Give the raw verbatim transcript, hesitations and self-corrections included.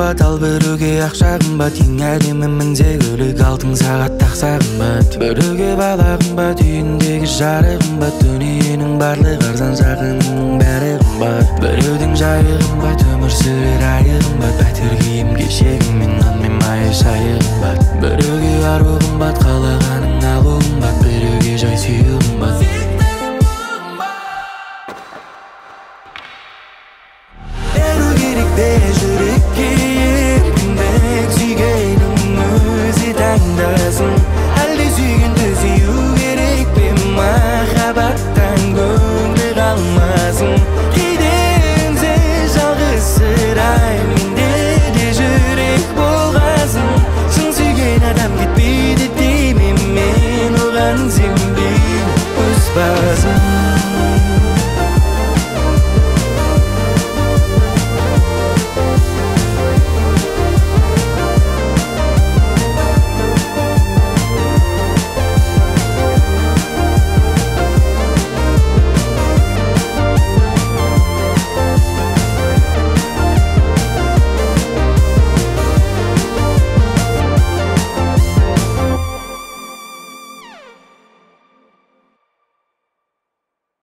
қымбат, ал біреуге ақша қымбат. Ең әдемі мінзе көлік, алтын сағат тақса қымбат. Біреуге бала қымбат, үйіндегі жары қымбат. Дүниенің барлығы арзан, жақынның бәрі қымбат. Біреудің жайы қымбат, өмір сүрер айы қымбат. Пәтер киім кешегің мен нан мен майы шайы қымбат. Біреуге ару қымбат, қалағаның алу қымбат. Біреуге жай сүю